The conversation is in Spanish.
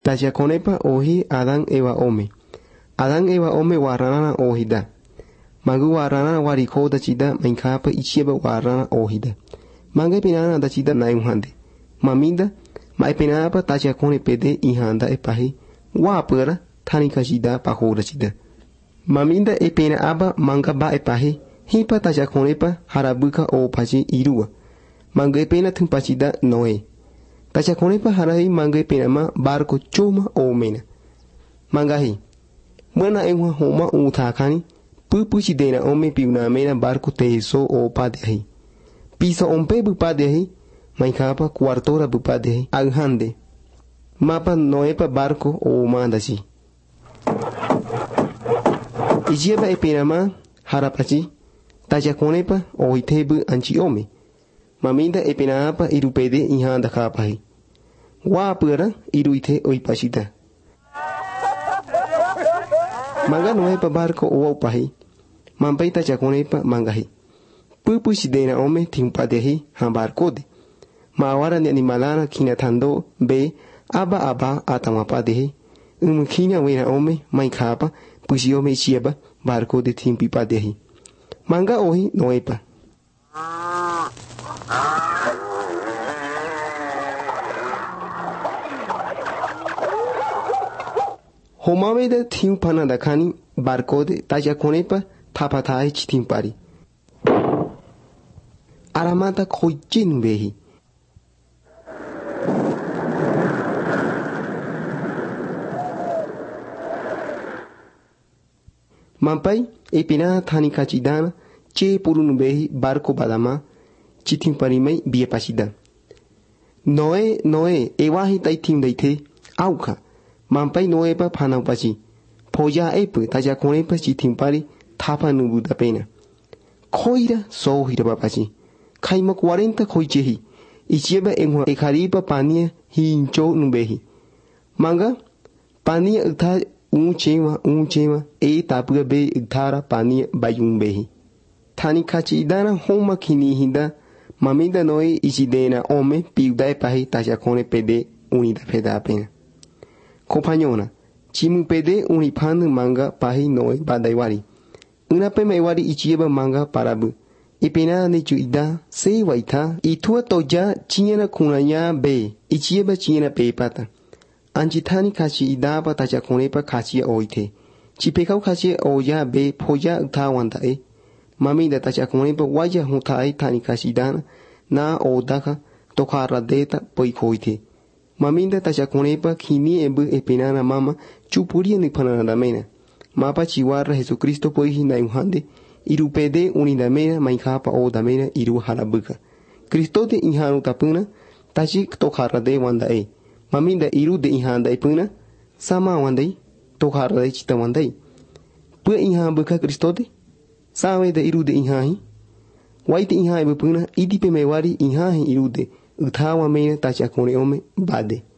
Tachakonepa ohi Adán Eva ome. Adán Eva ome warana ohida. Magu warana wariko dachida mainkapa ichieba warana ohida. Manga pinana dachida naimhande. Maminda maipinapa tachakone pede ihanda epahi. Wapura tanika chida pahoda chida. Maminda epena aba manga ba epahi. Hipa tachakonepa harabuka o pachi irua. Manga epena tumpachida noe. Tachakonepa harahi manga penama barco choma o mena. Mangahi. Mana engwa homa utakani. Pupuchi dena ome piuna mena barco teso o padehi. Pisa ompe bupadehi. Maikapa cuartora bupadehi. Aghande. Mapa noepa barco o mandachi. Ijieba epenama harapachi. Tachakonepa o itebu anchi ome. Maminda epenapa irupede ihanda kapahi. Wapura iruite oipashita. Manga noepa barco o pahi. Mampai tachakonepa mangahi. Pupu sidena ome timpadehi han barcode. Mawara ni animalana kinatando be aba atamapadehi. Kina wena ome maikapa pusiome chieba barco de timpipadehi. Manga ohi noepa. Homaweda timpana da kani barcode tachakonepa tapatai chitimpari. Aramata koichin behi. Mampai epina thani kachidana che purunu behi barco badama chitimpari mai bie pasida. Noe ewahi taitim daite auka. Mampai noepa panapachi. Poya epu tachakonepa chitimpari tapa nubu da pena. Koira so hirapapachi. Kaima 40 koichehi. Ichieba engwa ekaripa pania hincho nubehi. Manga pania utha unchema tapua be uthara pania bayumbehi. Thani kachidana homa kini hinda. Maminda noe ichidena ome piudae pahi tachakone pede unida peda pena. Compañona, chimu pede unipanu manga pahi noe badaiwari. Unape maiwari ichieba manga parabu. Ipena nechu ida se waita itua toja chiena kunanya be ichieba chiena pepata. Anchitani kachi idaba tachakonepa kachi oite. Chipekau kachi oya be poja utawanda e. Maminda tachakonepa waya hutai tani kachi dana na odaka tokara deta poikoite. Maminda tachakonepa kini ebu epenana mama chupuria nipanana damena. Mapa chiwarra Jesucristo poihi na uhande. Irupede unidamena maikapa o damena iru harabuka. Cristo de ihanu tapuna tachik tokara de wanda e. Maminda iru de ihanda ipuna sama wandai tokara de chita wandai. Pu iha buka Cristo de sawe de iru de ihahi. Waite iha ebupuna idipe mewari ihahi iru de utawa mena tachakone ome bade.